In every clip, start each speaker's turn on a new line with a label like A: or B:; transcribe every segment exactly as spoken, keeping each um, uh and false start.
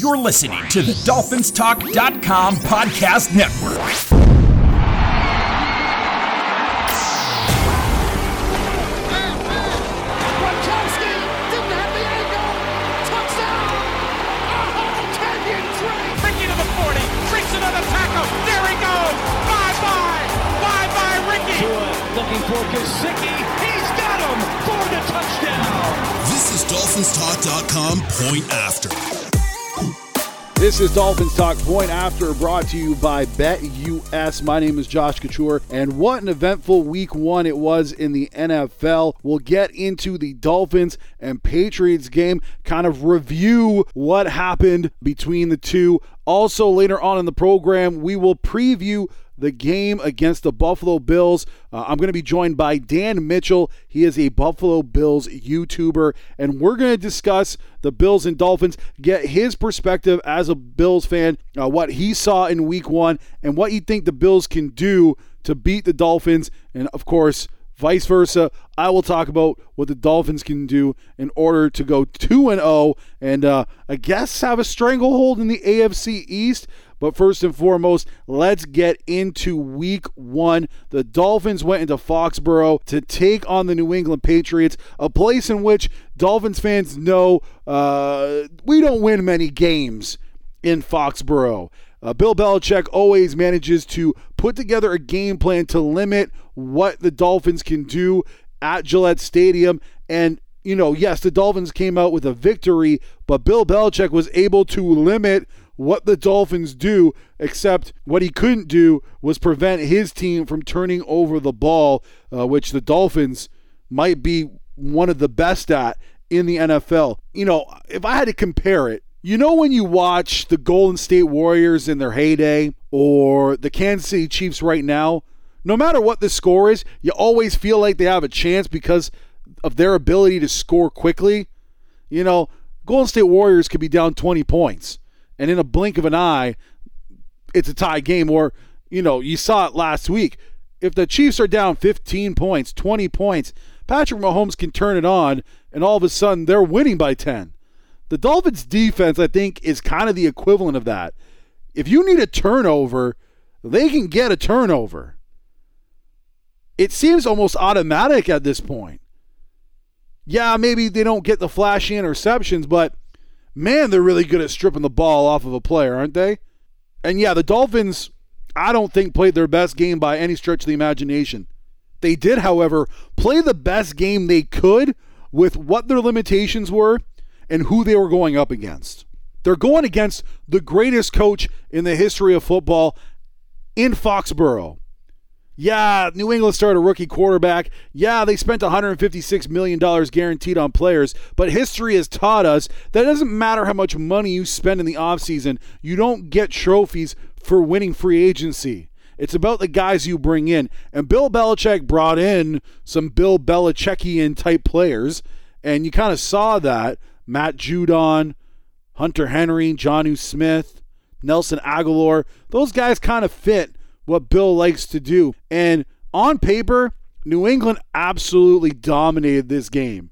A: You're listening to the Dolphins Talk dot com podcast network.
B: Looking for Gesicki. He's got him for the touchdown.
C: This is Dolphins Talk dot com Point After.
D: This is Dolphins Talk Point After, brought to you by BetUS. My name is Josh Couture, and what an eventful week one it was in the N F L. We'll get into the Dolphins and Patriots game, kind of review what happened between the two. Also, later on in the program, we will preview the game against the Buffalo Bills. Uh, I'm going to be joined by Dan Mitchell. He is a Buffalo Bills YouTuber, and we're going to discuss the Bills and Dolphins, get his perspective as a Bills fan, uh, what he saw in week one, and what you think the Bills can do to beat the Dolphins, and of course, vice versa. I will talk about what the Dolphins can do in order to go two and oh and uh, I guess have a stranglehold in the A F C East. But first and foremost, let's get into week one. The Dolphins went into Foxborough to take on the New England Patriots, a place in which Dolphins fans know uh, we don't win many games in Foxborough. Uh, Bill Belichick always manages to put together a game plan to limit what the Dolphins can do at Gillette Stadium. And, you know, yes, the Dolphins came out with a victory, but Bill Belichick was able to limit what the Dolphins do, except what he couldn't do was prevent his team from turning over the ball, uh, which the Dolphins might be one of the best at in the N F L. You know, if I had to compare it, you know when you watch the Golden State Warriors in their heyday or the Kansas City Chiefs right now, no matter what the score is, you always feel like they have a chance because of their ability to score quickly. You know, Golden State Warriors could be down twenty points. And in a blink of an eye, it's a tie game. Or, you know, you saw it last week. If the Chiefs are down fifteen points, twenty points, Patrick Mahomes can turn it on, and all of a sudden they're winning by ten. The Dolphins' defense, I think, is kind of the equivalent of that. If you need a turnover, they can get a turnover. It seems almost automatic at this point. Yeah, maybe they don't get the flashy interceptions, but man, they're really good at stripping the ball off of a player, aren't they? And yeah, the Dolphins, I don't think, played their best game by any stretch of the imagination. They did, however, play the best game they could with what their limitations were and who they were going up against. They're going against the greatest coach in the history of football in Foxborough. Yeah, New England started a rookie quarterback. Yeah, they spent one hundred fifty-six million dollars guaranteed on players. But history has taught us that it doesn't matter how much money you spend in the offseason. You don't get trophies for winning free agency. It's about the guys you bring in. And Bill Belichick brought in some Bill Belichickian type players. And you kind of saw that. Matt Judon, Hunter Henry, Jonnu Smith, Nelson Aguilar. Those guys kind of fit what Bill likes to do. And on paper, New England absolutely dominated this game.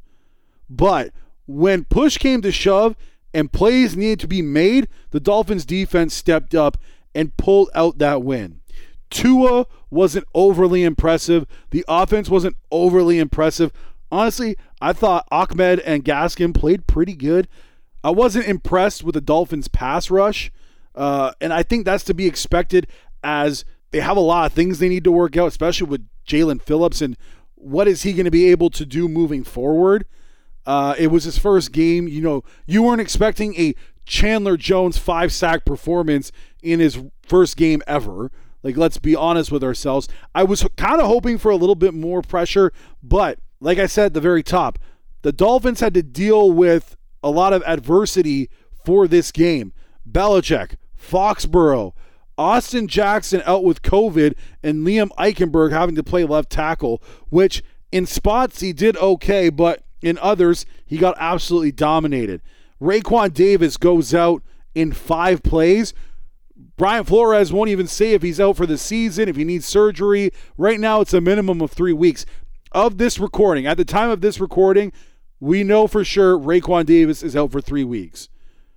D: But when push came to shove and plays needed to be made, the Dolphins defense stepped up and pulled out that win. Tua wasn't overly impressive. The offense wasn't overly impressive. Honestly, I thought Ahmed and Gaskin played pretty good. I wasn't impressed with the Dolphins' pass rush. Uh, and I think that's to be expected as they have a lot of things they need to work out, especially with Jalen Phillips and what is he going to be able to do moving forward. Uh, it was his first game. You know, you weren't expecting a Chandler Jones five-sack performance in his first game ever. Like, let's be honest with ourselves. I was kind of hoping for a little bit more pressure, but like I said at the very top, the Dolphins had to deal with a lot of adversity for this game. Belichick, Foxborough, Austin Jackson out with COVID, and Liam Eichenberg having to play left tackle, which in spots he did okay, but in others he got absolutely dominated. Raekwon Davis goes out in five plays. Brian Flores won't even say if he's out for the season, if he needs surgery. Right now it's a minimum of three weeks. Of this recording, at the time of this recording, we know for sure Raekwon Davis is out for three weeks.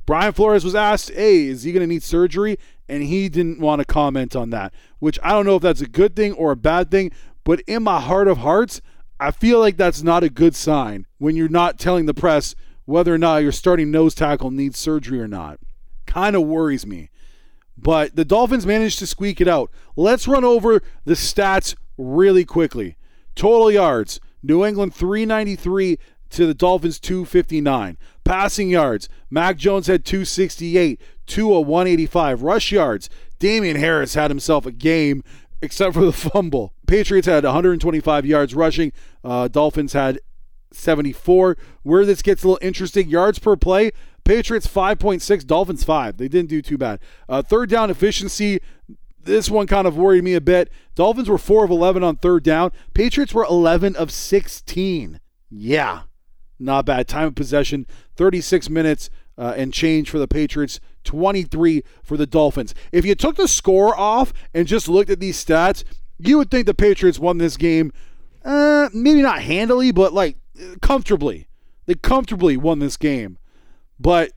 D: Brian Flores was asked, hey, is he going to need surgery? And he didn't want to comment on that, which I don't know if that's a good thing or a bad thing, but in my heart of hearts, I feel like that's not a good sign when you're not telling the press whether or not your starting nose tackle needs surgery or not. Kind of worries me. But the Dolphins managed to squeak it out. Let's run over the stats really quickly. Total yards, New England three ninety-three to the Dolphins two fifty-nine. Passing yards, Mac Jones had two sixty-eight, Tua one eighty-five. Rush yards, Damian Harris had himself a game except for the fumble. Patriots had one hundred twenty-five yards rushing. Uh, Dolphins had seventy-four. Where this gets a little interesting, yards per play, Patriots five point six, Dolphins five. They didn't do too bad. Uh, third down efficiency, this one kind of worried me a bit. Dolphins were four of eleven on third down. Patriots were eleven of sixteen. Yeah, not bad. Time of possession, thirty-six minutes uh, and change for the Patriots, twenty-three for the Dolphins. If you took the score off and just looked at these stats, you would think the Patriots won this game, uh, maybe not handily, but like comfortably. They comfortably won this game. But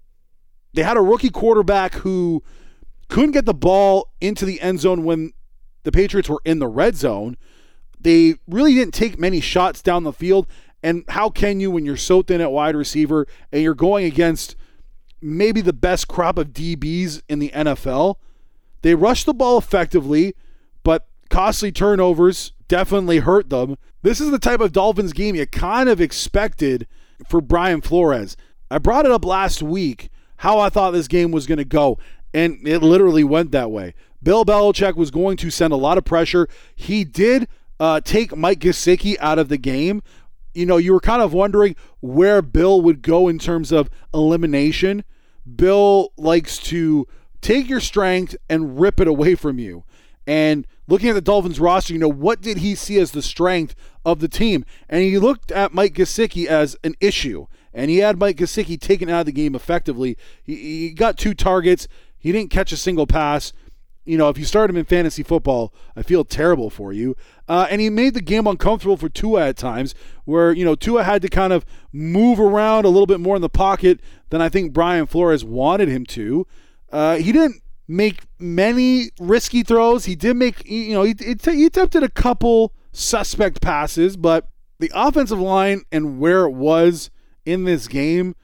D: they had a rookie quarterback who couldn't get the ball into the end zone when the Patriots were in the red zone. They really didn't take many shots down the field. And how can you when you're so thin at wide receiver and you're going against maybe the best crop of D Bs in the N F L? They rushed the ball effectively, but costly turnovers definitely hurt them. This is the type of Dolphins game you kind of expected for Brian Flores. I brought it up last week how I thought this game was going to go, and it literally went that way. Bill Belichick was going to send a lot of pressure. He did uh, take Mike Gesicki out of the game. You know, you were kind of wondering where Bill would go in terms of elimination. Bill likes to take your strength and rip it away from you. And looking at the Dolphins roster, you know, what did he see as the strength of the team? And he looked at Mike Gesicki as an issue. And he had Mike Gesicki taken out of the game effectively. He, he got two targets. He didn't catch a single pass. You know, if you start him in fantasy football, I feel terrible for you. Uh, and he made the game uncomfortable for Tua at times, where, you know, Tua had to kind of move around a little bit more in the pocket than I think Brian Flores wanted him to. Uh, he didn't make many risky throws. He did make, you know, he, he attempted a couple suspect passes, but the offensive line and where it was in this game,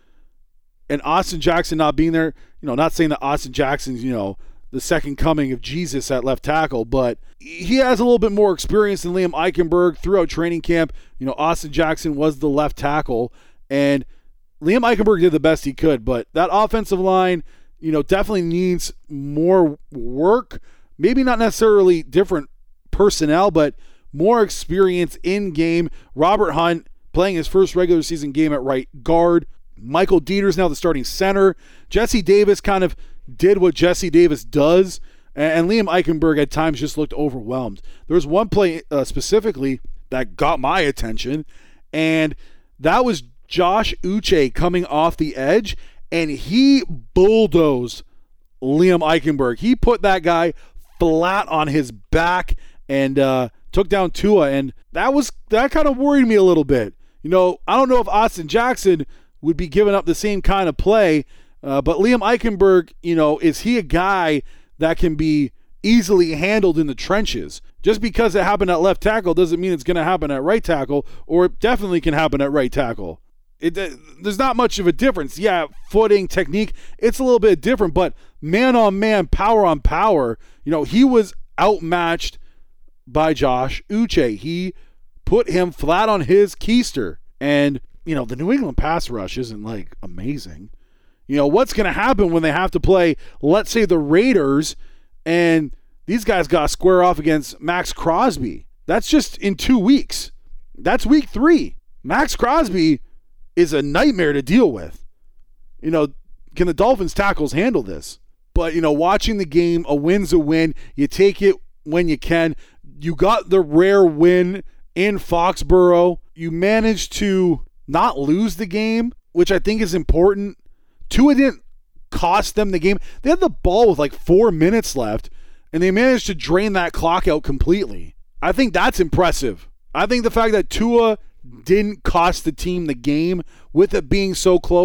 D: and Austin Jackson not being there, you know, not saying that Austin Jackson's, you know, the second coming of Jesus at left tackle, but he has a little bit more experience than Liam Eichenberg throughout training camp. You know, Austin Jackson was the left tackle, and Liam Eichenberg did the best he could, but that offensive line, you know, definitely needs more work. Maybe not necessarily different personnel, but more experience in game. Robert Hunt playing his first regular season game at right guard. Michael Dieter's now the starting center. Jesse Davis kind of did what Jesse Davis does, and Liam Eichenberg at times just looked overwhelmed. There was one play uh, specifically that got my attention, and that was Josh Uche coming off the edge, and he bulldozed Liam Eichenberg. He put that guy flat on his back and uh, took down Tua, and that was that kind of worried me a little bit. You know, I don't know if Austin Jackson would be giving up the same kind of play, uh, but Liam Eichenberg, you know, is he a guy that can be easily handled in the trenches? Just because it happened at left tackle doesn't mean it's going to happen at right tackle, or it definitely can happen at right tackle. It, uh, there's not much of a difference. Yeah, footing, technique, it's a little bit different, but man on man, power on power, you know, he was outmatched by Josh Uche. He put him flat on his keister. And, you know, the New England pass rush isn't like amazing. You know, what's going to happen when they have to play, let's say, the Raiders, and these guys got to square off against Max Crosby? That's just in two weeks. That's week three. Max Crosby is a nightmare to deal with. You know, can the Dolphins tackles handle this? But, you know, watching the game, a win's a win. You take it when you can. You got the rare win in Foxborough. You managed to not lose the game, which I think is important. Tua didn't cost them the game. They had the ball with like four minutes left, and they managed to drain that clock out completely. I think that's impressive. I think the fact that Tua didn't cost the team the game with it being so close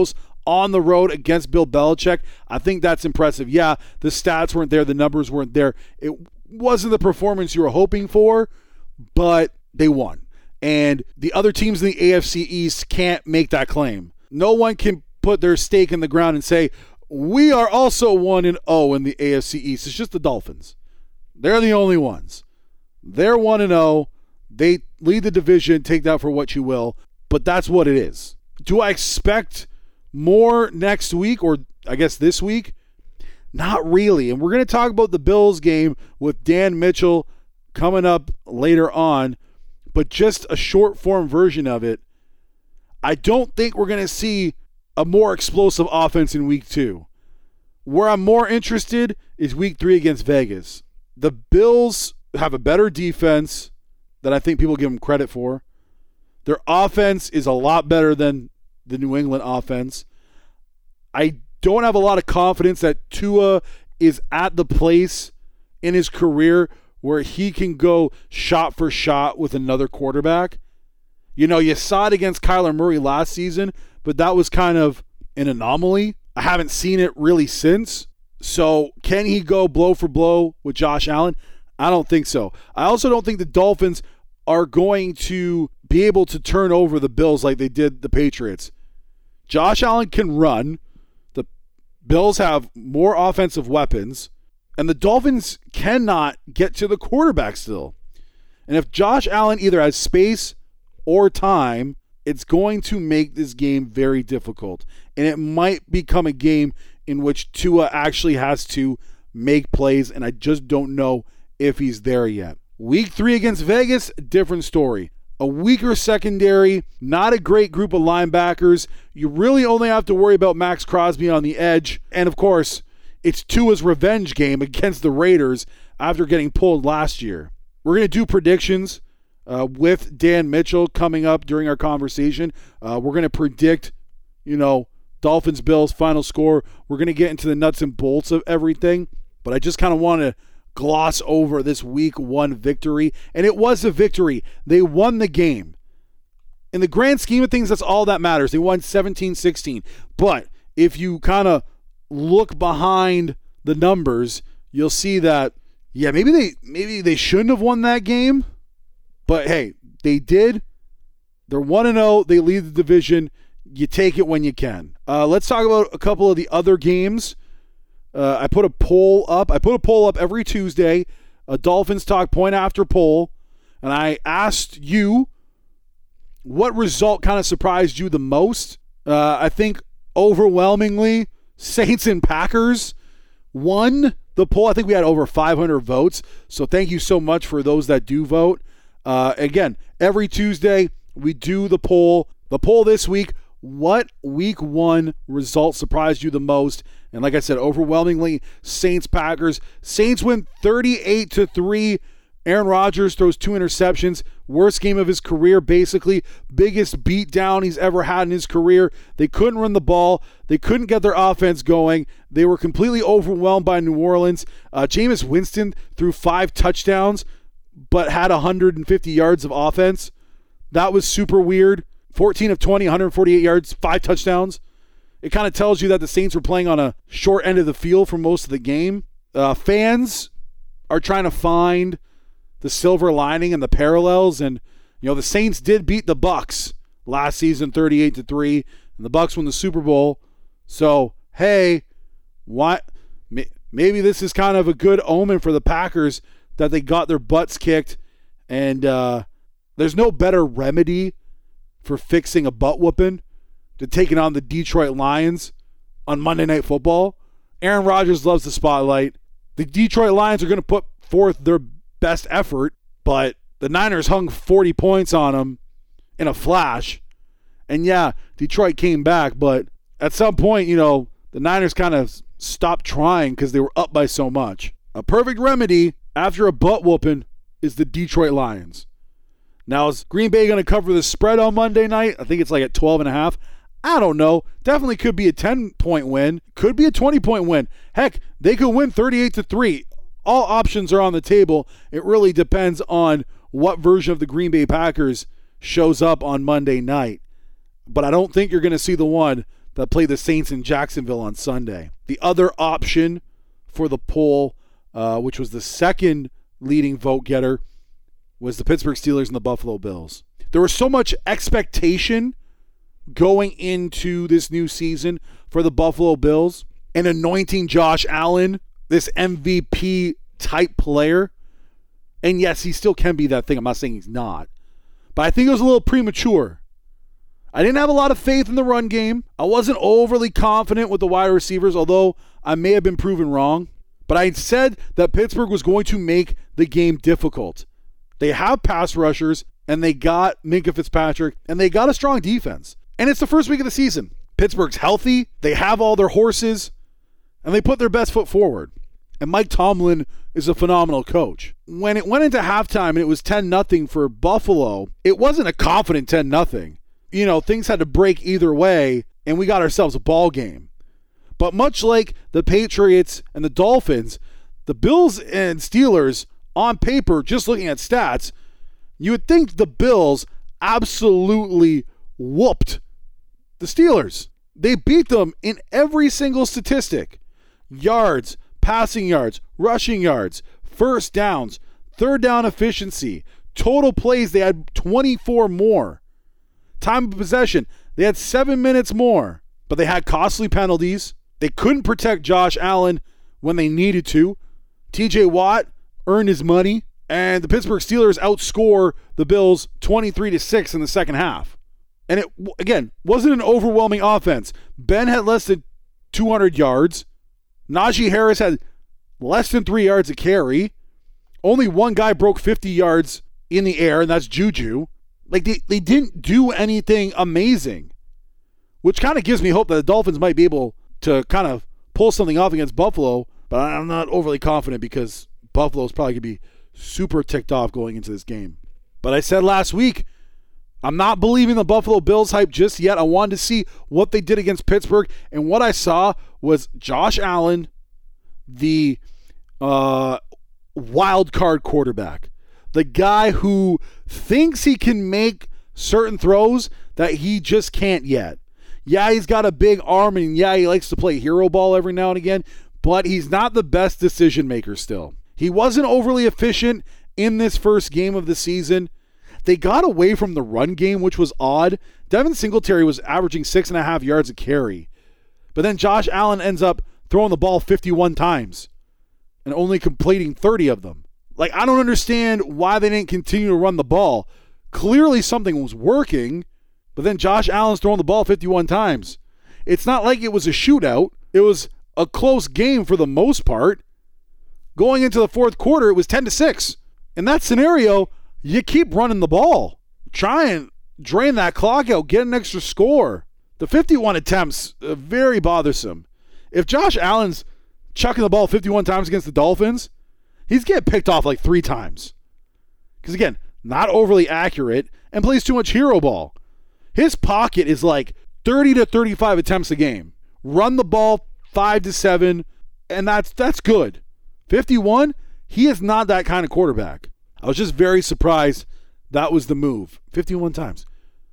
D: on the road against Bill Belichick. I think that's impressive. Yeah, the stats weren't there. The numbers weren't there. It wasn't the performance you were hoping for, but they won. And the other teams in the A F C East can't make that claim. No one can put their stake in the ground and say, we are also one and oh in the A F C East. It's just the Dolphins. They're the only ones. They're one and oh. They lead the division. Take that for what you will. But that's what it is. Do I expect more next week, or I guess this week? Not really. And we're going to talk about the Bills game with Dan Mitchell coming up later on. But just a short form version of it. I don't think we're going to see a more explosive offense in week two. Where I'm more interested is week three against Vegas. The Bills have a better defense than I think people give them credit for. Their offense is a lot better than the New England offense. I don't have a lot of confidence that Tua is at the place in his career where he can go shot for shot with another quarterback. You know, you saw it against Kyler Murray last season, but that was kind of an anomaly. I haven't seen it really since. So can he go blow for blow with Josh Allen? I don't think so. I also don't think the Dolphins are going to be able to turn over the Bills like they did the Patriots. Josh Allen can run. The Bills have more offensive weapons. And the Dolphins cannot get to the quarterback still. And if Josh Allen either has space or time, it's going to make this game very difficult. And it might become a game in which Tua actually has to make plays, and I just don't know if he's there yet. Week three against Vegas, different story. A weaker secondary, not a great group of linebackers. You really only have to worry about Max Crosby on the edge. And of course, it's Tua's revenge game against the Raiders after getting pulled last year. We're going to do predictions uh, with Dan Mitchell coming up during our conversation. Uh, we're going to predict, you know, Dolphins, Bills, final score. We're going to get into the nuts and bolts of everything. But I just kind of want to gloss over this week one victory. And it was a victory. They won the game. In the grand scheme of things, that's all that matters. They won seventeen sixteen. But if you kind of look behind the numbers, you'll see that, yeah, maybe they maybe they shouldn't have won that game. But hey, they did. They're one and oh. They lead the division. You take it when you can. Uh, let's talk about a couple of the other games. Uh, I put a poll up. I put a poll up every Tuesday, a Dolphins Talk point after poll, and I asked you what result kind of surprised you the most. Uh, I think overwhelmingly Saints and Packers won the poll. I think we had over five hundred votes, so thank you so much for those that do vote. Uh, again, every Tuesday we do the poll. The poll this week, what week one result surprised you the most? And like I said, overwhelmingly, Saints-Packers. Saints win thirty-eight to three. Aaron Rodgers throws two interceptions. Worst game of his career, basically. Biggest beatdown he's ever had in his career. They couldn't run the ball. They couldn't get their offense going. They were completely overwhelmed by New Orleans. Uh, Jameis Winston threw five touchdowns, but had one hundred fifty yards of offense. That was super weird. fourteen of twenty, one hundred forty-eight yards, five touchdowns. It kind of tells you that the Saints were playing on a short end of the field for most of the game. Uh, fans are trying to find the silver lining and the parallels. And, you know, the Saints did beat the Bucs last season thirty-eight to three, and the Bucs won the Super Bowl. So, hey, what? Maybe this is kind of a good omen for the Packers that they got their butts kicked. And uh, there's no better remedy for fixing a butt whooping to taking on the Detroit Lions on Monday Night Football. Aaron Rodgers loves the spotlight. The Detroit Lions are going to put forth their best effort, but the Niners hung forty points on them in a flash. And yeah, Detroit came back, but at some point, you know, the Niners kind of stopped trying because they were up by so much. A perfect remedy after a butt whooping is the Detroit Lions. Now, is Green Bay going to cover the spread on Monday night? I think it's like at twelve and a half. I don't know. Definitely could be a ten-point win. Could be a twenty-point win. Heck, they could win thirty-eight to three. All options are on the table. It really depends on what version of the Green Bay Packers shows up on Monday night. But I don't think you're going to see the one that play the Saints in Jacksonville on Sunday. The other option for the poll, uh, which was the second leading vote getter, was the Pittsburgh Steelers and the Buffalo Bills. There was so much expectation going into this new season for the Buffalo Bills and anointing Josh Allen, this M V P type player. And yes, he still can be that thing. I'm not saying he's not. But I think it was a little premature. I didn't have a lot of faith in the run game. I wasn't overly confident with the wide receivers, although I may have been proven wrong. But I said that Pittsburgh was going to make the game difficult. They have pass rushers, and they got Minkah Fitzpatrick, and they got a strong defense. And it's the first week of the season. Pittsburgh's healthy. They have all their horses, and they put their best foot forward. And Mike Tomlin is a phenomenal coach. When it went into halftime and it was ten nothing for Buffalo, it wasn't a confident ten nothing. You know, things had to break either way, and we got ourselves a ball game. But much like the Patriots and the Dolphins, the Bills and Steelers, on paper, just looking at stats, you would think the Bills absolutely whooped the Steelers. They beat them in every single statistic. Yards, passing yards, rushing yards, first downs, third down efficiency, total plays, they had twenty-four more. Time of possession, they had seven minutes more, but they had costly penalties. They couldn't protect Josh Allen when they needed to. T J Watt earned his money, and the Pittsburgh Steelers outscore the Bills twenty-three to six in the second half. And it, again, wasn't an overwhelming offense. Ben had less than two hundred yards. Najee Harris had less than three yards a carry. Only one guy broke fifty yards in the air, and that's Juju. Like, they, they didn't do anything amazing, which kind of gives me hope that the Dolphins might be able to kind of pull something off against Buffalo, but I'm not overly confident because Buffalo's probably going to be super ticked off going into this game. But I said last week, I'm not believing the Buffalo Bills hype just yet. I wanted to see what they did against Pittsburgh, and what I saw was Josh Allen, the uh, wild card quarterback, the guy who thinks he can make certain throws that he just can't yet. Yeah, he's got a big arm, and yeah, he likes to play hero ball every now and again, but he's not the best decision maker still. He wasn't overly efficient in this first game of the season. They got away from the run game, which was odd. Devin Singletary was averaging six and a half yards a carry. But then Josh Allen ends up throwing the ball fifty-one times and only completing thirty of them. Like, I don't understand why they didn't continue to run the ball. Clearly something was working, but then Josh Allen's throwing the ball fifty-one times. It's not like it was a shootout. It was a close game for the most part. Going into the fourth quarter, it was ten to six. In that scenario, you keep running the ball. Try and drain that clock out, get an extra score. The fifty-one attempts, uh, very bothersome. If Josh Allen's chucking the ball fifty-one times against the Dolphins, he's getting picked off like three times. Because again, not overly accurate and plays too much hero ball. His pocket is like thirty to thirty-five attempts a game. Run the ball five to seven, and that's that's good. fifty-one, he is not that kind of quarterback. I was just very surprised that was the move. fifty-one times.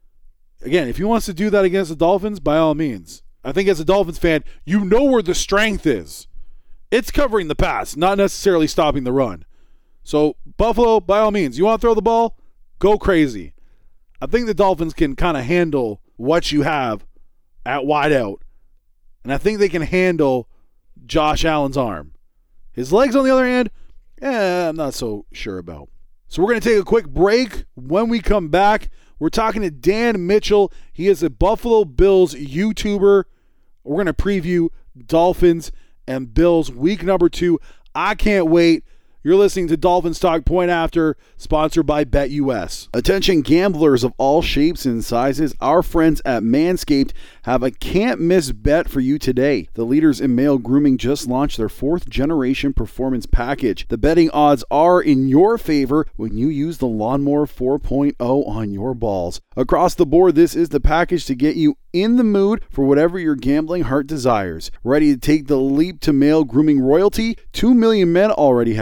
D: Again, if he wants to do that against the Dolphins, by all means. I think as a Dolphins fan, you know where the strength is. It's covering the pass, not necessarily stopping the run. So, Buffalo, by all means, you want to throw the ball? Go crazy. I think the Dolphins can kind of handle what you have at wide out. And I think they can handle Josh Allen's arm. His legs, on the other hand, eh, I'm not so sure about. So we're going to take a quick break. When we come back, we're talking to Dan Mitchell. He is a Buffalo Bills YouTuber. We're going to preview Dolphins and Bills week number two. I can't wait. You're listening to Dolphins Talk Point After, sponsored by BetUS. Attention gamblers of all shapes and sizes, our friends at Manscaped have a can't-miss bet for you today. The leaders in male grooming just launched their fourth-generation performance package. The betting odds are in your favor when you use the Lawnmower four point oh on your balls. Across the board, this is the package to get you in the mood for whatever your gambling heart desires. Ready to take the leap to male grooming royalty? Two million men already have.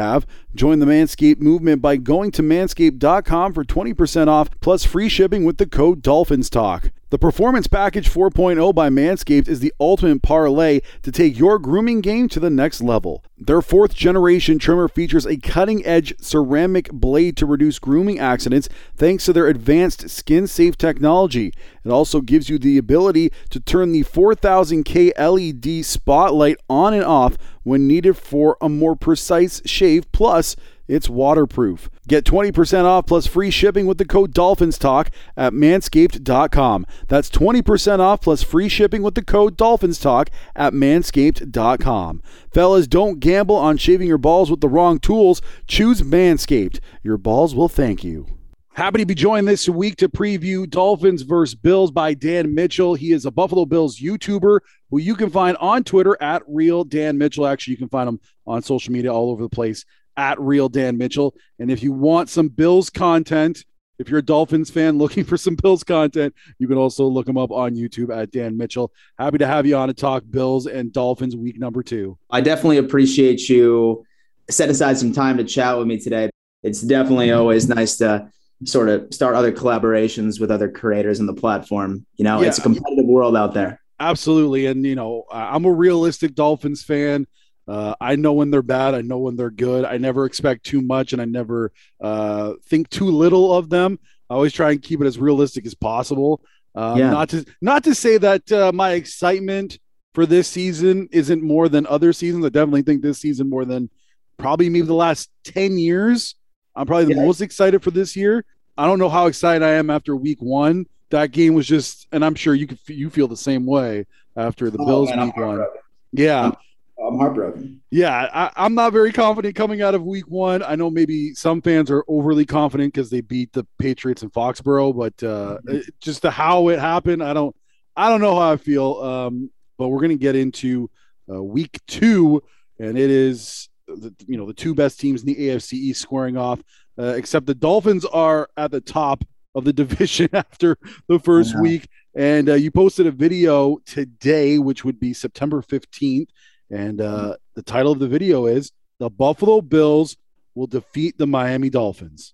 D: Join the Manscaped movement by going to manscaped dot com for twenty percent off plus free shipping with the code DolphinsTalk. The Performance Package four point oh by Manscaped is the ultimate parlay to take your grooming game to the next level. Their fourth generation trimmer features a cutting-edge ceramic blade to reduce grooming accidents thanks to their advanced skin-safe technology. It also gives you the ability to turn the four thousand K L E D spotlight on and off when needed for a more precise shave. Plus, it's waterproof. Get twenty percent off plus free shipping with the code DolphinsTalk at manscaped dot com. That's twenty percent off plus free shipping with the code DolphinsTalk at manscaped dot com. Fellas, don't gamble on shaving your balls with the wrong tools. Choose Manscaped. Your balls will thank you. Happy to be joined this week to preview Dolphins versus Bills by Dan Mitchell. He is a Buffalo Bills YouTuber who you can find on Twitter at Real Dan Mitchell. Actually, you can find him on social media all over the place at Real Dan Mitchell. And if you want some Bills content, if you're a Dolphins fan looking for some Bills content, you can also look him up on YouTube at Dan Mitchell. Happy to have you on to talk Bills and Dolphins week number two.
E: I definitely appreciate you set aside some time to chat with me today. It's definitely always nice to sort of start other collaborations with other creators on the platform. You know, yeah. It's a competitive world out there.
D: Absolutely. And, you know, I'm a realistic Dolphins fan. Uh, I know when they're bad. I know when they're good. I never expect too much, and I never uh, think too little of them. I always try and keep it as realistic as possible. Um, yeah. Not to not to say that uh, my excitement for this season isn't more than other seasons. I definitely think this season more than probably maybe the last ten years. I'm probably the yeah. most excited for this year. I don't know how excited I am after week one. That game was just, and I'm sure you could, you feel the same way after the oh, Bills man, week one. Yeah.
E: I'm, I'm heartbroken.
D: Yeah. I, I'm not very confident coming out of week one. I know maybe some fans are overly confident because they beat the Patriots in Foxborough, but uh, mm-hmm. it, just the, how it happened, I don't, I don't know how I feel. Um, but we're going to get into uh, week two, and it is, the, you know, the two best teams in the A F C East squaring off, uh, except the Dolphins are at the top of the division after the first week. And uh, you posted a video today, which would be September fifteenth. And uh, the title of the video is "The Buffalo Bills Will Defeat the Miami Dolphins."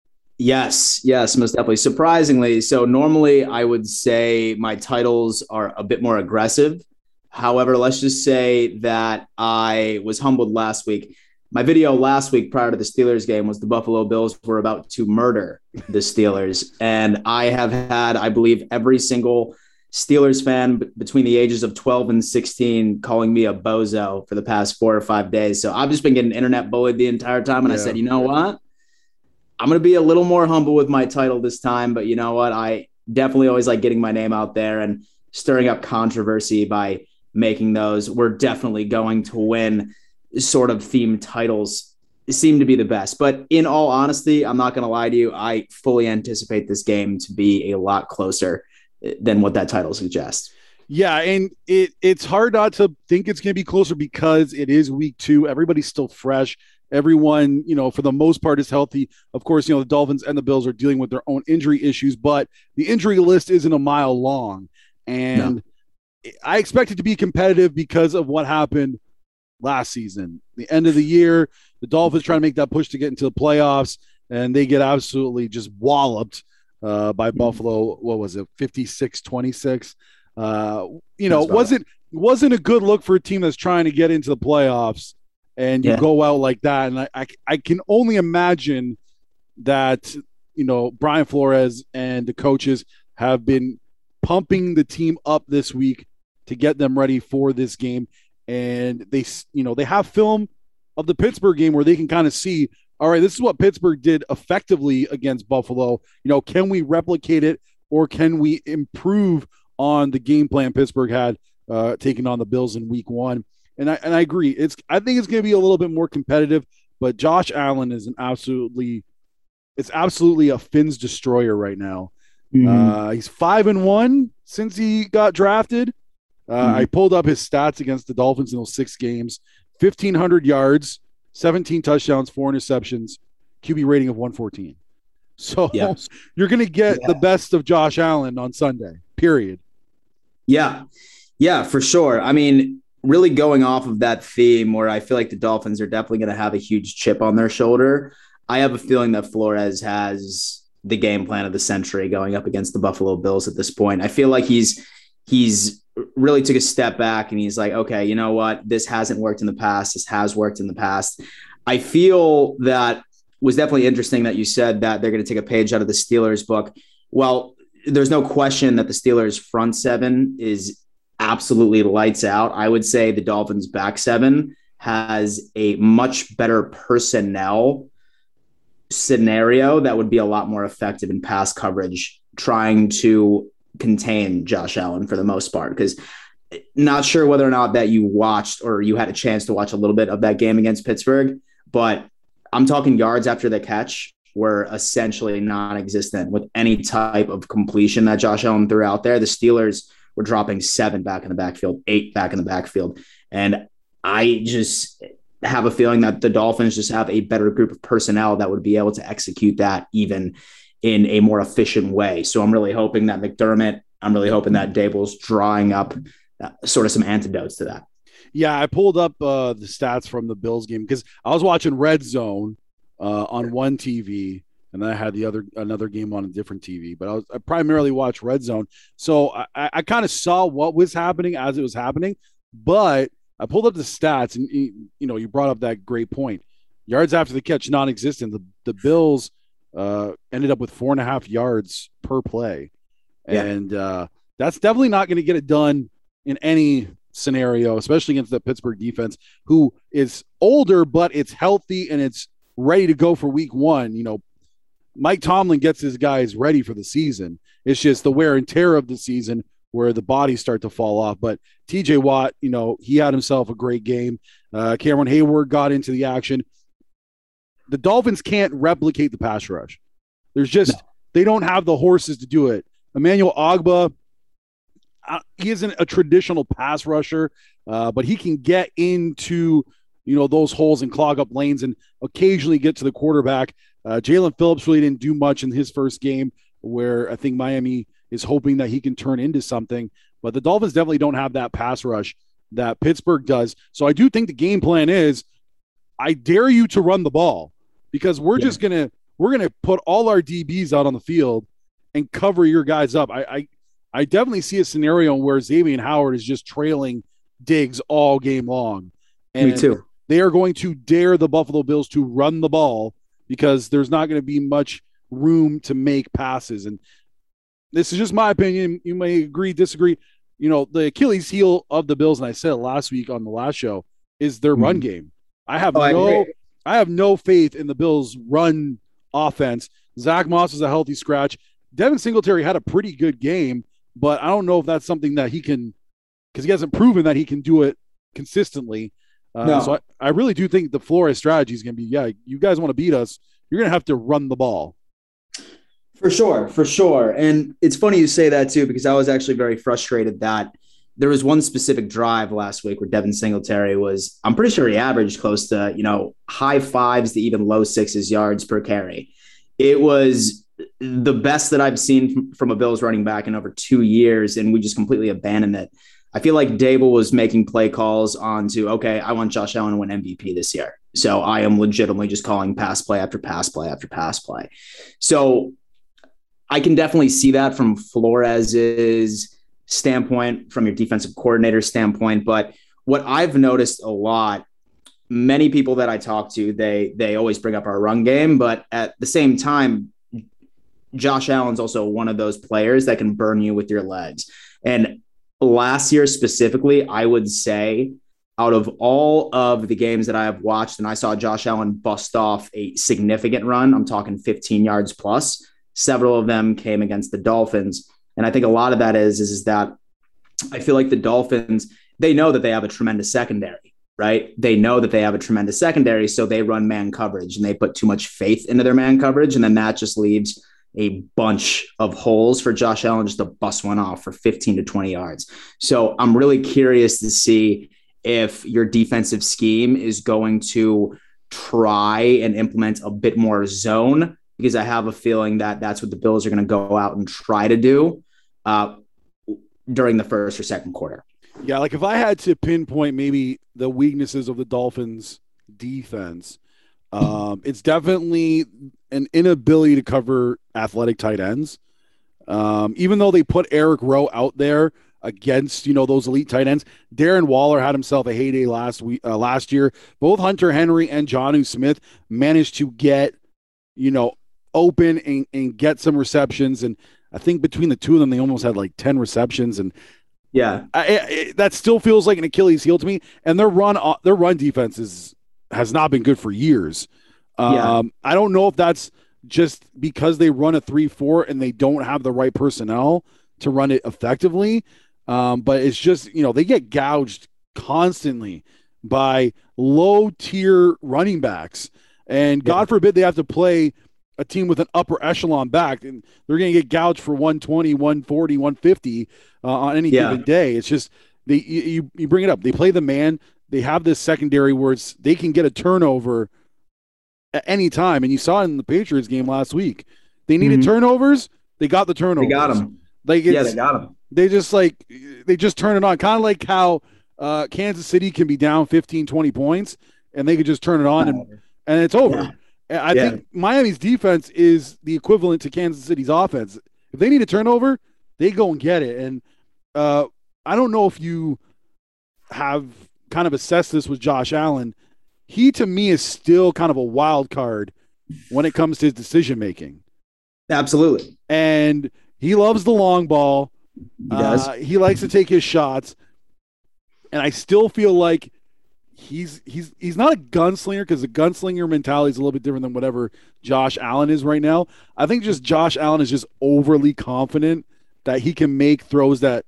E: Yes, yes, most definitely. Surprisingly, so normally I would say my titles are a bit more aggressive. However, let's just say that I was humbled last week. My video last week prior to the Steelers game was the Buffalo Bills were about to murder the Steelers. And I have had, I believe, every single Steelers fan b- between the ages of twelve and sixteen calling me a bozo for the past four or five days. So I've just been getting internet bullied the entire time. And yeah. I said, you know what? I'm going to be a little more humble with my title this time. But you know what? I definitely always like getting my name out there and stirring up controversy by making those. We're definitely going to win sort of themed titles seem to be the best. But in all honesty, I'm not going to lie to you. I fully anticipate this game to be a lot closer than what that title suggests.
D: Yeah, and it it's hard not to think it's going to be closer because it is week two. Everybody's still fresh. Everyone, you know, for the most part is healthy. Of course, you know, the Dolphins and the Bills are dealing with their own injury issues, but the injury list isn't a mile long. And no. I expect it to be competitive because of what happened last season. The end of the year, the Dolphins trying to make that push to get into the playoffs, and they get absolutely just walloped uh, by mm-hmm. Buffalo. What was it, fifty-six twenty-six? Uh, you know, wasn't wasn't a good look for a team that's trying to get into the playoffs, and you yeah. go out like that. And I, I I can only imagine that, you know, Brian Flores and the coaches have been pumping the team up this week to get them ready for this game. And they, you know, they have film of the Pittsburgh game where they can kind of see, all right, this is what Pittsburgh did effectively against Buffalo. You know, can we replicate it, or can we improve on the game plan Pittsburgh had uh, taking on the Bills in week one? And I and I agree. It's I think it's going to be a little bit more competitive, but Josh Allen is an absolutely, it's absolutely a Finns destroyer right now. Mm-hmm. Uh, he's five and one since he got drafted. Uh, mm-hmm. I pulled up his stats against the Dolphins in those six games: fifteen hundred yards, seventeen touchdowns, four interceptions, Q B rating of one fourteen. So yeah. you're going to get yeah. the best of Josh Allen on Sunday, period.
E: Yeah. Yeah, for sure. I mean, really going off of that theme where I feel like the Dolphins are definitely going to have a huge chip on their shoulder, I have a feeling that Flores has the game plan of the century going up against the Buffalo Bills at this point. I feel like he's he's really took a step back and he's like, okay, you know what? This hasn't worked in the past. This has worked in the past. I feel that was definitely interesting that you said that they're going to take a page out of the Steelers book. Well, there's no question that the Steelers front seven is absolutely lights out. I would say the Dolphins back seven has a much better personnel scenario that would be a lot more effective in pass coverage, trying to contain Josh Allen for the most part. Because not sure whether or not that you watched or you had a chance to watch a little bit of that game against Pittsburgh, but I'm talking yards after the catch were essentially non-existent with any type of completion that Josh Allen threw out there. The Steelers were dropping seven back in the backfield, eight back in the backfield. And I just have a feeling that the Dolphins just have a better group of personnel that would be able to execute that even in a more efficient way. So I'm really hoping that McDermott, I'm really hoping that Daboll's drawing up uh, sort of some antidotes to that.
D: Yeah, I pulled up uh, the stats from the Bills game because I was watching Red Zone uh, on one T V, and then I had the other another game on a different T V. But I, was, I primarily watched Red Zone, so I, I kind of saw what was happening as it was happening. But I pulled up the stats, and you know, you brought up that great point: yards after the catch non-existent. The the Bills uh, ended up with four and a half yards per play,
E: yeah.
D: and uh, that's definitely not going to get it done in any scenario, especially against the Pittsburgh defense, who is older, but it's healthy and it's ready to go for week one. You know, Mike Tomlin gets his guys ready for the season. It's just the wear and tear of the season where the bodies start to fall off. But T J Watt, you know, he had himself a great game. Uh, Cameron Hayward got into the action. The Dolphins can't replicate the pass rush. There's just, no. They don't have the horses to do it. Emmanuel Ogbah, Uh, he isn't a traditional pass rusher, uh, but he can get into, you know, those holes and clog up lanes and occasionally get to the quarterback. Uh, Jalen Phillips really didn't do much in his first game, where I think Miami is hoping that he can turn into something. But the Dolphins definitely don't have that pass rush that Pittsburgh does. So I do think the game plan is, I dare you to run the ball, because we're yeah. just gonna we're gonna put all our D Bs out on the field and cover your guys up. I. I I definitely see a scenario where Xavier Howard is just trailing Diggs all game long. And
E: Me too.
D: They are going to dare the Buffalo Bills to run the ball because there's not going to be much room to make passes. And this is just my opinion. You may agree, disagree. You know, the Achilles heel of the Bills, and I said it last week on the last show, is their mm-hmm. run game. I have oh, no I, I have no faith in the Bills' run offense. Zach Moss is a healthy scratch. Devin Singletary had a pretty good game, but I don't know if that's something that he can, because he hasn't proven that he can do it consistently. Uh, no. So I, I really do think the Flores strategy is going to be, yeah, you guys want to beat us, you're going to have to run the ball.
E: For sure, for sure. And it's funny you say that too, because I was actually very frustrated that there was one specific drive last week where Devin Singletary was, I'm pretty sure he averaged close to, you know, high fives to even low sixes yards per carry. It was the best that I've seen from, from a Bills running back in over two years, and we just completely abandoned it. I feel like Daboll was making play calls on to, okay, I want Josh Allen to win M V P this year, so I am legitimately just calling pass play after pass play after pass play. So I can definitely see that from Flores's standpoint, from your defensive coordinator standpoint. But what I've noticed a lot, many people that I talk to, they they always bring up our run game, but at the same time, Josh Allen's also one of those players that can burn you with your legs. And last year specifically, I would say out of all of the games that I have watched, and I saw Josh Allen bust off a significant run, I'm talking fifteen yards plus, several of them came against the Dolphins. And I think a lot of that is, is, is that I feel like the Dolphins, they know that they have a tremendous secondary, right? They know that they have a tremendous secondary, so they run man coverage and they put too much faith into their man coverage. And then that just leaves a bunch of holes for Josh Allen just to bust one off for fifteen to twenty yards. So I'm really curious to see if your defensive scheme is going to try and implement a bit more zone, because I have a feeling that that's what the Bills are going to go out and try to do uh, during the first or second quarter.
D: Yeah, like if I had to pinpoint maybe the weaknesses of the Dolphins defense, um, it's definitely an inability to cover athletic tight ends. Um, even though they put Eric Rowe out there against, you know, those elite tight ends, Darren Waller had himself a heyday last week, uh, last year. Both Hunter Henry and Jonnu Smith managed to get, you know, open and, and get some receptions. And I think between the two of them, they almost had like ten receptions. And
E: yeah,
D: I, it, that still feels like an Achilles heel to me. And their run, their run defense is, has not been good for years. Um,
E: yeah.
D: I don't know if that's just because they run a three four and they don't have the right personnel to run it effectively. Um, but it's just, you know, they get gouged constantly by low tier running backs. And God yeah. forbid they have to play a team with an upper echelon back, and they're going to get gouged for one twenty, one forty, one fifty uh, on any yeah. given day. It's just, they you, you bring it up. They play the man. They have this secondary where it's, they can get a turnover at any time. And you saw it in the Patriots game last week. They needed mm-hmm. turnovers. They got the turnovers.
E: They got them.
D: Like
E: yeah, they got them.
D: They just like, they just turn it on. Kind of like how uh, Kansas City can be down fifteen, twenty points and they could just turn it on and, and it's over.
E: Yeah.
D: I
E: yeah.
D: think Miami's defense is the equivalent to Kansas City's offense. If they need a turnover, they go and get it. And uh, I don't know if you have kind of assessed this with Josh Allen. He, to me, is still kind of a wild card when it comes to his decision-making.
E: Absolutely.
D: And he loves the long ball.
E: He does.
D: Uh, he likes to take his shots. And I still feel like he's he's he's not a gunslinger, because the gunslinger mentality is a little bit different than whatever Josh Allen is right now. I think just Josh Allen is just overly confident that he can make throws that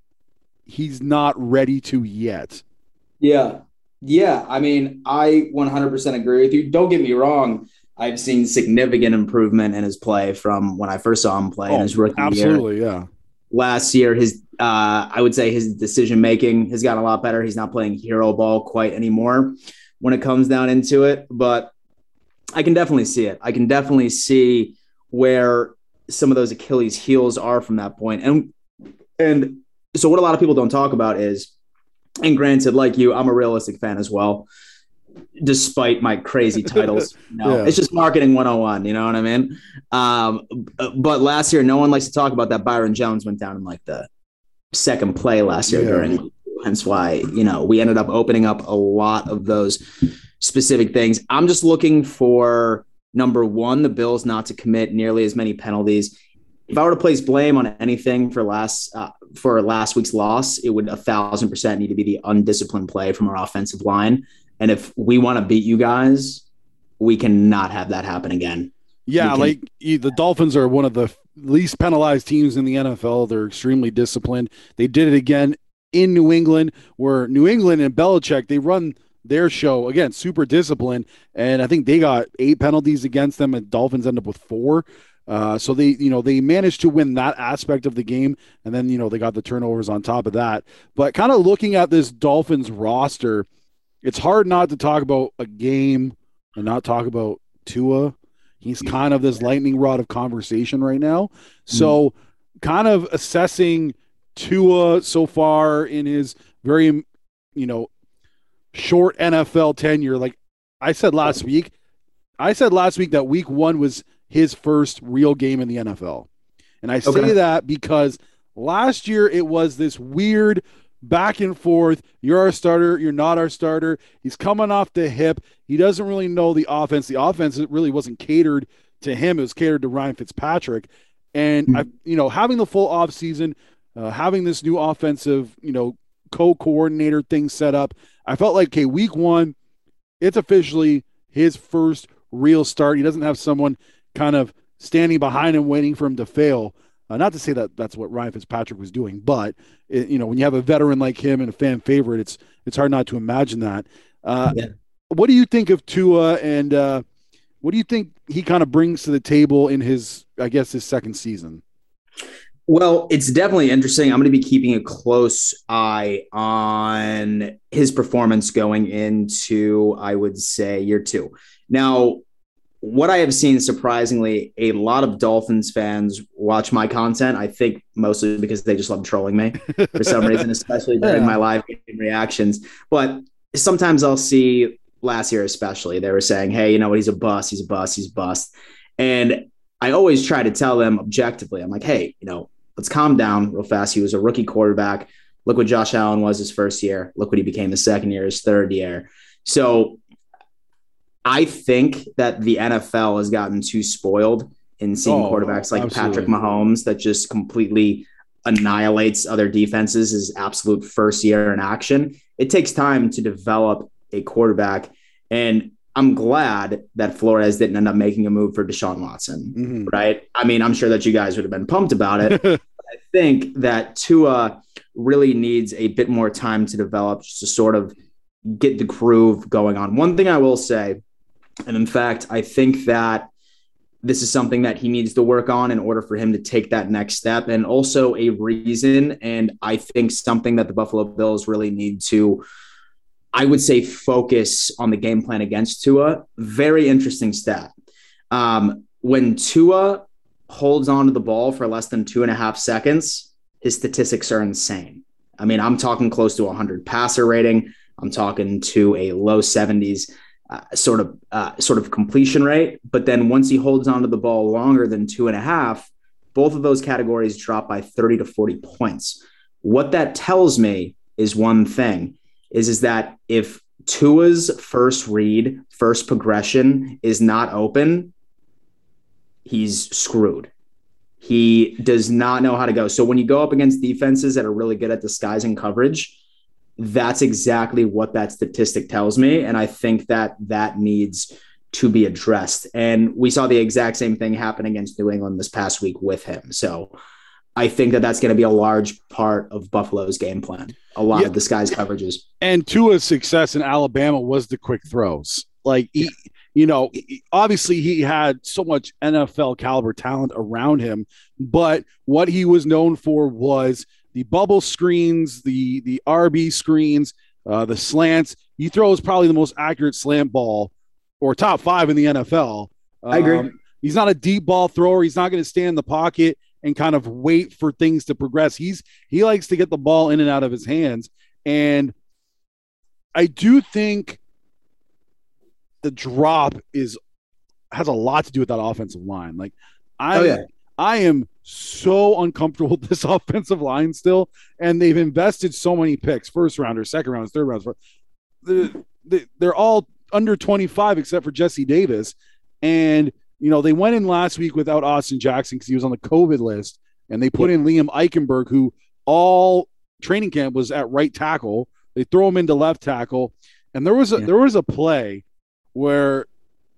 D: he's not ready to yet.
E: Yeah. Yeah. I mean, I one hundred percent agree with you. Don't get me wrong. I've seen significant improvement in his play from when I first saw him play oh, in his rookie
D: absolutely,
E: year.
D: Absolutely, yeah.
E: Last year, his uh, I would say his decision-making has gotten a lot better. He's not playing hero ball quite anymore when it comes down into it. But I can definitely see it. I can definitely see where some of those Achilles heels are from that point. And, and so what a lot of people don't talk about is, and granted, like you, I'm a realistic fan as well, despite my crazy titles. You know, yeah. It's just marketing one oh one, you know what I mean? Um, but last year, no one likes to talk about that. Byron Jones went down in like the second play last year yeah. during, hence why, you know, we ended up opening up a lot of those specific things. I'm just looking for, number one, the Bills not to commit nearly as many penalties. If I were to place blame on anything for last uh, for last week's loss, it would a thousand percent need to be the undisciplined play from our offensive line. And if we want to beat you guys, we cannot have that happen again.
D: Yeah, like the Dolphins are one of the least penalized teams in the N F L. They're extremely disciplined. They did it again in New England, where New England and Belichick, they run their show, again, super disciplined. And I think they got eight penalties against them, and Dolphins end up with four. Uh, so they, you know, they managed to win that aspect of the game. And then, you know, they got the turnovers on top of that. But kind of looking at this Dolphins roster, it's hard not to talk about a game and not talk about Tua. He's kind of this lightning rod of conversation right now. So kind of assessing Tua so far in his very, you know, short N F L tenure. Like I said last week, I said last week that week one was his first real game in the N F L. And I say okay. that because last year it was this weird back and forth. You're our starter. You're not our starter. He's coming off the hip. He doesn't really know the offense. The offense really wasn't catered to him. It was catered to Ryan Fitzpatrick. And, mm-hmm. I, you know, having the full off season, uh, having this new offensive, you know, co-coordinator thing set up, I felt like, okay, week one, it's officially his first real start. He doesn't have someone kind of standing behind him waiting for him to fail. Uh, not to say that that's what Ryan Fitzpatrick was doing, but it, you know, when you have a veteran like him and a fan favorite, it's it's hard not to imagine that. Uh, yeah. What do you think of Tua, and uh, what do you think he kind of brings to the table in his, I guess, his second season?
E: Well, it's definitely interesting. I'm going to be keeping a close eye on his performance going into, I would say, year two. Now, what I have seen, surprisingly, a lot of Dolphins fans watch my content. I think mostly because they just love trolling me for some reason, especially during
D: Yeah.
E: my live game reactions. But sometimes I'll see, last year especially, they were saying, hey, you know what, he's a bust, he's a bust, he's a bust. And I always try to tell them objectively, I'm like, hey, you know, let's calm down real fast. He was a rookie quarterback. Look what Josh Allen was his first year. Look what he became the second year, his third year. So I think that the N F L has gotten too spoiled in seeing
D: Oh,
E: quarterbacks like
D: absolutely.
E: Patrick Mahomes that just completely annihilates other defenses his absolute first year in action. It takes time to develop a quarterback. And I'm glad that Flores didn't end up making a move for Deshaun Watson,
D: Mhm.
E: right? I mean, I'm sure that you guys would have been pumped about it. But I think that Tua really needs a bit more time to develop just to sort of get the groove going on. One thing I will say, and in fact, I think that this is something that he needs to work on in order for him to take that next step, and also a reason. And I think something that the Buffalo Bills really need to, I would say, focus on the game plan against Tua. Very interesting stat. Um, when Tua holds onto the ball for less than two and a half seconds, his statistics are insane. I mean, I'm talking close to one hundred passer rating. I'm talking to a low seventies Uh, sort of uh, sort of completion rate. But then once he holds onto the ball longer than two and a half, both of those categories drop by thirty to forty points. What that tells me is one thing, is, is that if Tua's first read, first progression is not open, he's screwed. He does not know how to go. So when you go up against defenses that are really good at disguising coverage, that's exactly what that statistic tells me. And I think that that needs to be addressed. And we saw the exact same thing happen against New England this past week with him. So I think that that's going to be a large part of Buffalo's game plan. A lot
D: Yeah.
E: of disguised coverages.
D: And Tua's success in Alabama was the quick throws. Like, he, you know, obviously he had so much N F L caliber talent around him, but what he was known for was the bubble screens, the the R B screens, uh, the slants. He throws probably the most accurate slant ball, or top five in the N F L. Um,
E: I agree.
D: He's not a deep ball thrower. He's not going to stand in the pocket and kind of wait for things to progress. He's he likes to get the ball in and out of his hands. And I do think the drop is has a lot to do with that offensive line. Like, I,
E: Oh, yeah.
D: I am so uncomfortable with this offensive line still, and they've invested so many picks, first rounders, second rounders, third rounders. The, the, they're all under twenty-five except for Jesse Davis. And, you know, they went in last week without Austin Jackson because he was on the COVID list, and they put in Liam Eichenberg, who all training camp was at right tackle. They throw him into left tackle. And there was a,
E: Yeah.
D: there was a play where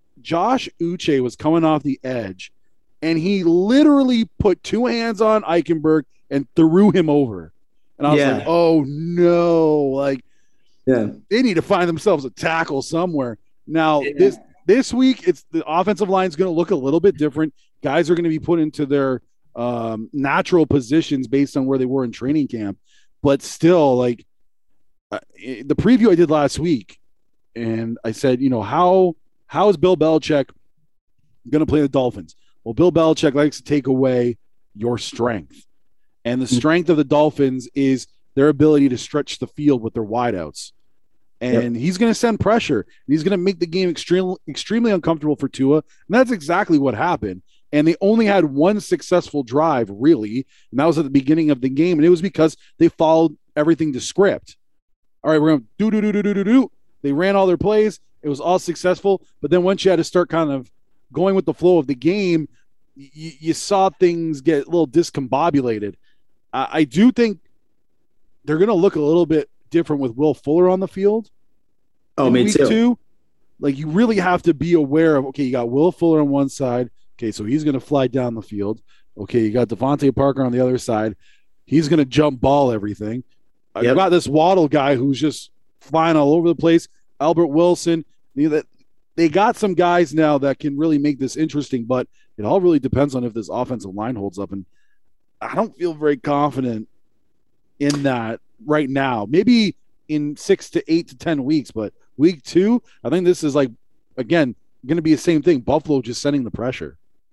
D: Josh Uche was coming off the edge, and he literally put two hands on Eichenberg and threw him over. And I was
E: Yeah.
D: like, oh, no. Like,
E: Yeah.
D: they need to find themselves a tackle somewhere. Now,
E: Yeah.
D: this this week, it's the offensive line is going to look a little bit different. Guys are going to be put into their um, natural positions based on where they were in training camp. But still, like, uh, the preview I did last week, and I said, you know, how how is Bill Belichick going to play the Dolphins? Well, Bill Belichick likes to take away your strength. And the strength of the Dolphins is their ability to stretch the field with their wideouts. And yep. he's going to send pressure. And he's going to make the game extremely, extremely uncomfortable for Tua. And that's exactly what happened. And they only had one successful drive, really. And that was at the beginning of the game. And it was because they followed everything to script. All right, we're going to do, do, do, do, do, do, do. They ran all their plays. It was all successful. But then once you had to start kind of going with the flow of the game, you, you saw things get a little discombobulated. Uh, I do think they're going to look a little bit different with Will Fuller on the field.
E: Oh, me
D: week
E: too.
D: Two. Like, you really have to be aware of, okay, you got Will Fuller on one side. Okay, so he's going to fly down the field. Okay, you got Devontae Parker on the other side. He's going to jump ball everything. I've
E: Yep.
D: got this Waddle guy who's just flying all over the place. Albert Wilson. You know, that they got some guys now that can really make this interesting, but it all really depends on if this offensive line holds up. And I don't feel very confident in that right now. Maybe in six to eight to ten weeks, but week two, I think this is like, again, going to be the same thing. Buffalo just sending the pressure.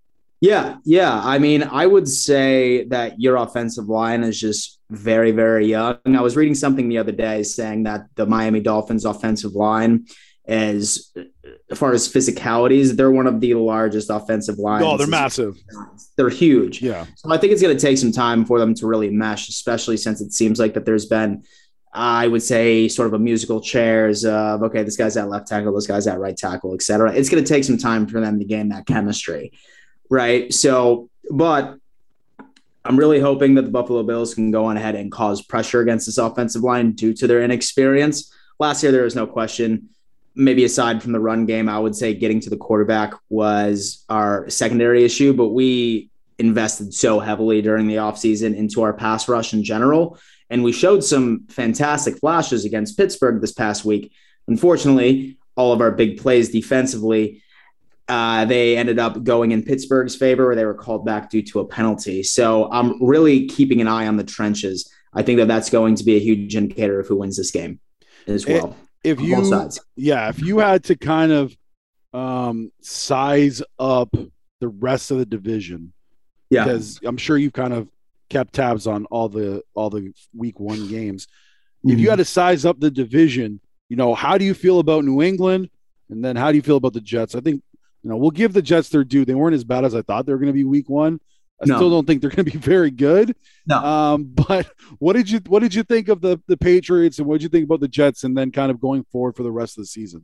E: Yeah, yeah. I mean, I would say that your offensive line is just very, very young. I was reading something the other day saying that the Miami Dolphins offensive line is, as far as physicalities, they're one of the largest offensive lines.
D: Oh, they're massive.
E: They're huge.
D: Yeah.
E: So I think it's going to take some time for them to really mesh, especially since it seems like that there's been, I would say, sort of a musical chairs of, okay, this guy's at left tackle, this guy's at right tackle, et cetera. It's going to take some time for them to gain that chemistry. Right. So, but I'm really hoping that the Buffalo Bills can go on ahead and cause pressure against this offensive line due to their inexperience. Last year, there was no question. Maybe aside from the run game, I would say getting to the quarterback was our secondary issue, but we invested so heavily during the offseason into our pass rush in general. And we showed some fantastic flashes against Pittsburgh this past week. Unfortunately, all of our big plays defensively, Uh, they ended up going in Pittsburgh's favor, where they were called back due to a penalty. So I'm really keeping an eye on the trenches. I think that that's going to be a huge indicator of who wins this game as well.
D: If you, both sides. Yeah, if you had to kind of um, size up the rest of the division,
E: yeah,
D: because I'm sure you've kind of kept tabs on all the all the week one games. Mm-hmm. If you had to size up the division, you know, how do you feel about New England, and then how do you feel about the Jets? I think. You know, we'll give the Jets their due. They weren't as bad as I thought they were going to be week one. I no. still don't think they're going to be very good.
E: No.
D: Um, but what did you what did you think of the the Patriots, and what did you think about the Jets, and then kind of going forward for the rest of the season?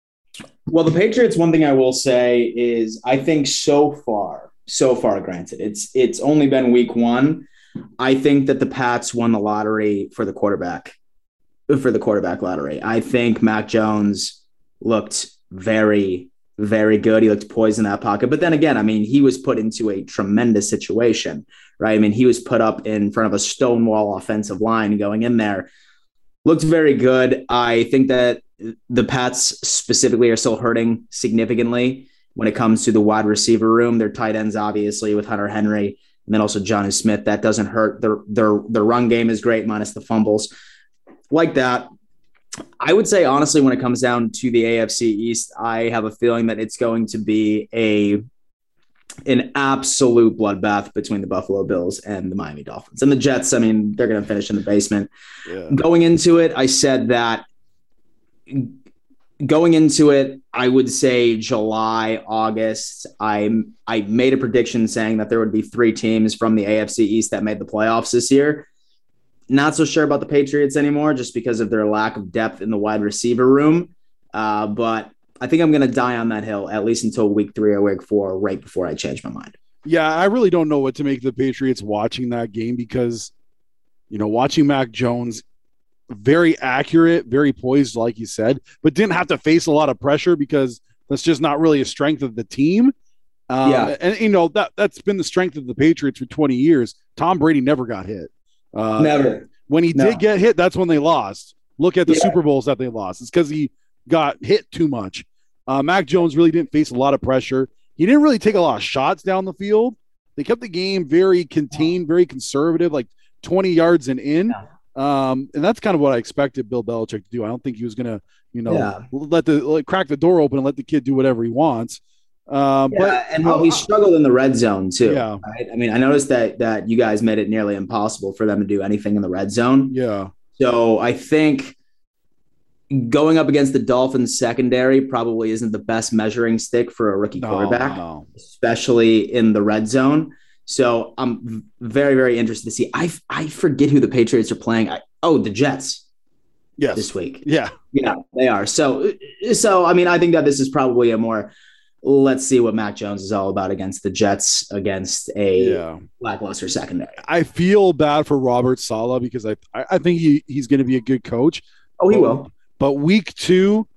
E: Well, the Patriots, one thing I will say is I think so far, so far, granted, it's it's only been week one. I think that the Pats won the lottery for the quarterback, for the quarterback lottery. I think Mac Jones looked very very good. He looked poised in that pocket. But then again, I mean, he was put into a tremendous situation, right? I mean, he was put up in front of a stonewall offensive line going in there. Looked very good. I think that the Pats specifically are still hurting significantly when it comes to the wide receiver room. Their tight ends, obviously, with Hunter Henry, and then also Jonnu Smith. That doesn't hurt. Their, their, their run game is great, minus the fumbles. Like that. I would say, honestly, when it comes down to the A F C East, I have a feeling that it's going to be a an absolute bloodbath between the Buffalo Bills and the Miami Dolphins. And the Jets, I mean, they're going to finish in the basement. Yeah. Going into it, I said that going into it, I would say July, August, I, I made a prediction saying that there would be three teams from the A F C East that made the playoffs this year. Not so sure about the Patriots anymore just because of their lack of depth in the wide receiver room. Uh, but I think I'm going to die on that hill, at least until week three or week four, right before I change my mind.
D: Yeah, I really don't know what to make of the Patriots watching that game because, you know, watching Mac Jones, very accurate, very poised, like you said, but didn't have to face a lot of pressure because that's just not really a strength of the team. Um, yeah. And, you know, that, that's been the strength of the Patriots for twenty years. Tom Brady never got hit. Uh,
E: Never.
D: When he no. did get hit, that's when they lost. Look at the yeah. Super Bowls that they lost. It's because he got hit too much. Uh, Mac Jones really didn't face a lot of pressure. He didn't really take a lot of shots down the field. They kept the game very contained, very conservative, like twenty yards and in. Yeah. Um, and that's kind of what I expected Bill Belichick to do. I don't think he was going to, you know, yeah. let the like, crack the door open and let the kid do whatever he wants. Um,
E: yeah,
D: but
E: and well, he struggled in the red zone too.
D: Yeah.
E: Right? I mean, I noticed that that you guys made it nearly impossible for them to do anything in the red zone.
D: Yeah.
E: So I think going up against the Dolphins secondary probably isn't the best measuring stick for a rookie
D: no,
E: quarterback,
D: no.
E: especially in the red zone. So I'm very, very interested to see. I I forget who the Patriots are playing. I, oh, the Jets.
D: Yes.
E: This week.
D: Yeah.
E: Yeah, they are. So so I mean, I think that this is probably a more let's see what Mac Jones is all about against the Jets, against a yeah. lackluster secondary.
D: I feel bad for Robert Saleh because I I think he, he's going to be a good coach.
E: Oh, he
D: but,
E: will.
D: But week two,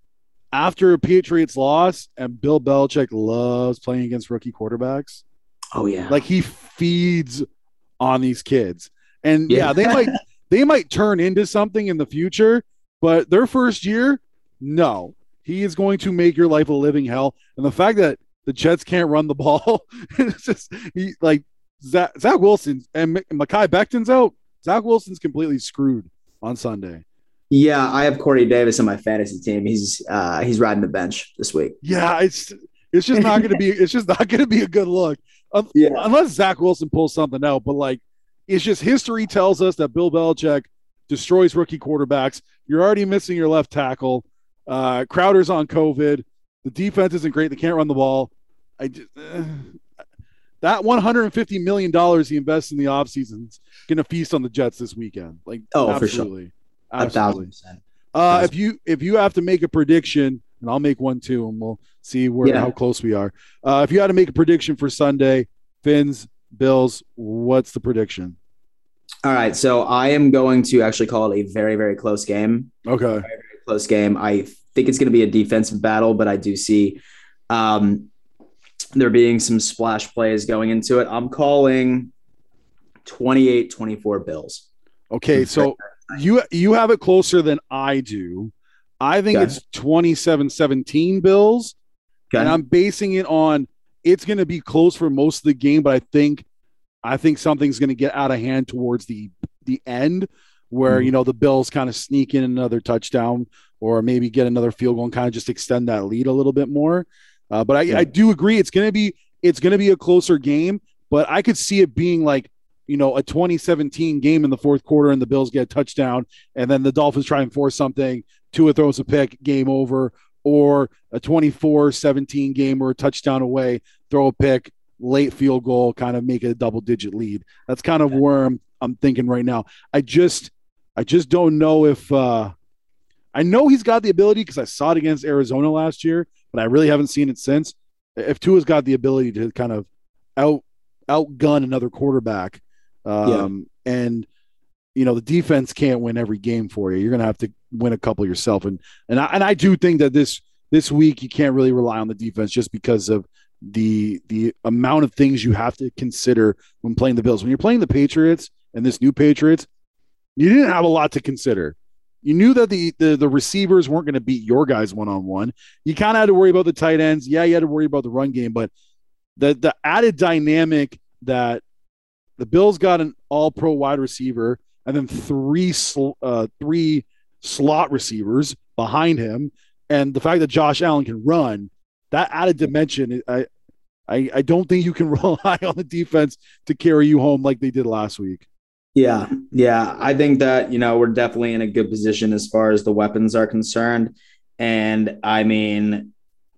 D: after a Patriots loss, and Bill Belichick loves playing against rookie quarterbacks.
E: Oh, yeah.
D: Like he feeds on these kids. And, yeah, yeah they might they might turn into something in the future, but their first year, no. He is going to make your life a living hell. And the fact that the Jets can't run the ball, it's just he, like Zach, Zach Wilson and Mekhi Becton's out. Zach Wilson's completely screwed on Sunday.
E: Yeah, I have Corey Davis on my fantasy team. He's uh, he's riding the bench this week.
D: Yeah, it's it's just not going to be it's just not going to be a good look, um,
E: Yeah.
D: unless Zach Wilson pulls something out. But like, it's just history tells us that Bill Belichick destroys rookie quarterbacks. You're already missing your left tackle. Uh, Crowder's on COVID. The defense isn't great. They can't run the ball. I just, uh, that one hundred fifty million dollars he invests in the offseason is going to feast on the Jets this weekend. Like,
E: Oh,
D: absolutely.
E: for sure. A
D: Absolutely.
E: thousand percent.
D: Uh, if you if you have to make a prediction, and I'll make one too, and we'll see where
E: Yeah.
D: how close we are. Uh, if you had to make a prediction for Sunday, Fins, Bills, what's the prediction?
E: All right, so I am going to actually call it a very, very close game.
D: Okay.
E: Very, very close game. I think it's going to be a defensive battle, but I do see um, there being some splash plays going into it. I'm calling twenty-eight twenty-four Bills.
D: Okay, so you you have it closer than I do. I think
E: Okay.
D: it's twenty-seven seventeen Bills,
E: Okay.
D: and I'm basing it on it's going to be close for most of the game, but I think I think something's going to get out of hand towards the the end where,
E: Mhm.
D: you know, the Bills kind of sneak in another touchdown or maybe get another field goal and kind of just extend that lead a little bit more. Uh, but I,
E: Yeah.
D: I do agree it's going to be it's going to be a closer game, but I could see it being like, you know, a twenty seventeen game in the fourth quarter and the Bills get a touchdown and then the Dolphins try and force something, Tua throws a pick, game over, or a twenty-four seventeen game or a touchdown away, throw a pick, late field goal, kind of make it a double digit lead. That's kind of where I'm, I'm thinking right now. I just, I just don't know if, uh, I know he's got the ability because I saw it against Arizona last year, but I really haven't seen it since. If Tua's got the ability to kind of out, outgun another quarterback, um, yeah. and, you know, the defense can't win every game for you. You're going to have to win a couple yourself. And, and I, and I do think that this, this week, you can't really rely on the defense just because of the, the amount of things you have to consider when playing the Bills. When you're playing the Patriots and this new Patriots, you didn't have a lot to consider. You knew that the, the, the receivers weren't going to beat your guys one-on-one. You kind of had to worry about the tight ends. Yeah, you had to worry about the run game, but the, the added dynamic that the Bills got an all-pro wide receiver and then three sl- uh, three slot receivers behind him, and the fact that Josh Allen can run, that added dimension, I, I, I don't think you can rely on the defense to carry you home like they did last week.
E: Yeah, yeah. I think that, you know, we're definitely in a good position as far as the weapons are concerned. And I mean,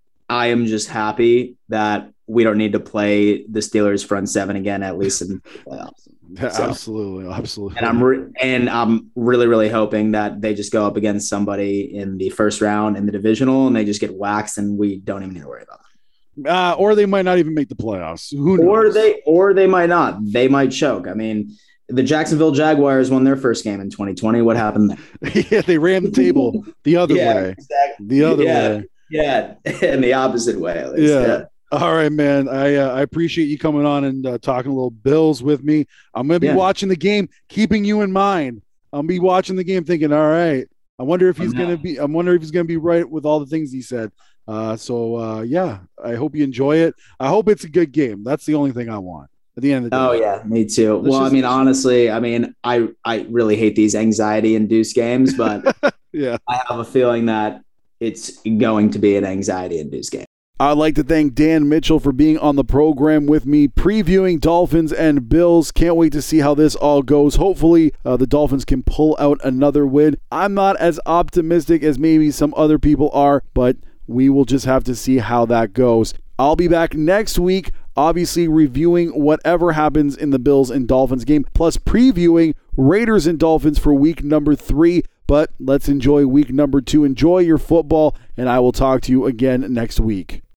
E: I am just happy that we don't need to play the Steelers front seven again, at least in the playoffs.
D: So, absolutely, absolutely.
E: And I'm re- and I'm really, really hoping that they just go up against somebody in the first round in the divisional and they just get waxed and we don't even need to worry about them.
D: Uh, or they might not even make the playoffs. Who knows?
E: Or they, or they might not. They might choke. I mean, the Jacksonville Jaguars won their first game in twenty twenty. What happened there?
D: Yeah, they ran the table the other
E: yeah,
D: way.
E: Exactly.
D: The other
E: yeah,
D: way.
E: Yeah, in the opposite way. At least.
D: Yeah.
E: yeah.
D: All right, man. I uh, I appreciate you coming on and uh, talking a little Bills with me. I'm going to be
E: Yeah.
D: watching the game, keeping you in mind. I'll be watching the game thinking, all right, I wonder if he's going to be, I'm wondering if he's going to be right with all the things he said. Uh, so, uh, yeah, I hope you enjoy it. I hope it's a good game. That's the only thing I want at the end of the day.
E: Oh, yeah, me too.
D: Let's
E: well,
D: just-
E: I mean, honestly, I mean, I, I really hate these anxiety-induced games, but
D: Yeah.
E: I have a feeling that it's going to be an anxiety-induced game.
D: I'd like to thank Dan Mitchell for being on the program with me, previewing Dolphins and Bills. Can't wait to see how this all goes. Hopefully, uh, the Dolphins can pull out another win. I'm not as optimistic as maybe some other people are, but we will just have to see how that goes. I'll be back next week, obviously reviewing whatever happens in the Bills and Dolphins game, plus previewing Raiders and Dolphins for week number three. But let's enjoy week number two. Enjoy your football, and I will talk to you again next week.